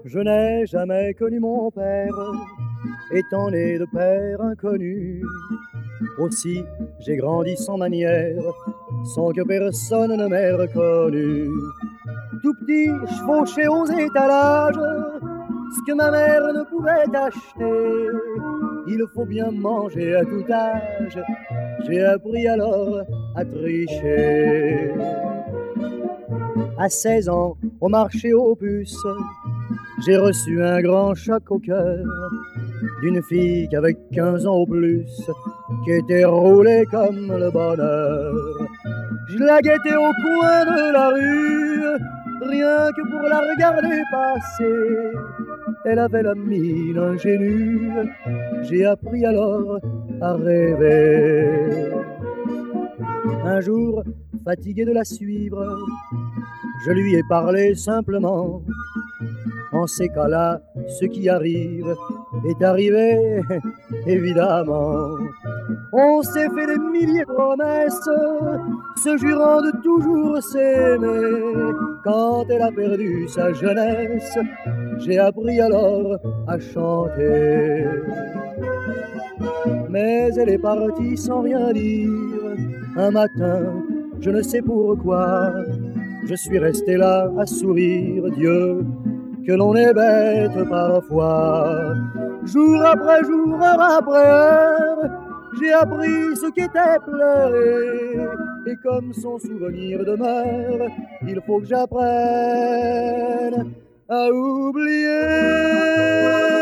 Je n'ai jamais connu mon père, étant né de père inconnu. Aussi, j'ai grandi sans manière, sans que personne ne m'ait reconnu. Tout petit, je fauchais aux étalages ce que ma mère ne pouvait acheter. Il faut bien manger à tout âge, j'ai appris alors à tricher. À 16 ans, au marché aux puces, j'ai reçu un grand choc au cœur d'une fille qui avait 15 ans au plus, qui était roulée comme le bonheur. Je la guettais au coin de la rue, rien que pour la regarder passer. Elle avait la mine ingénue, j'ai appris alors à rêver. Un jour, fatigué de la suivre, je lui ai parlé simplement. En ces cas-là, ce qui arrive est arrivé, évidemment. On s'est fait des milliers de promesses, se jurant de toujours s'aimer. Quand elle a perdu sa jeunesse, j'ai appris alors à chanter. Mais elle est partie sans rien dire. Un matin, je ne sais pourquoi, je suis resté là à sourire. Dieu, que l'on est bête parfois. Jour après jour, heure après heure, j'ai appris ce qu'était pleurer. Et comme son souvenir demeure, il faut que j'apprenne à oublier.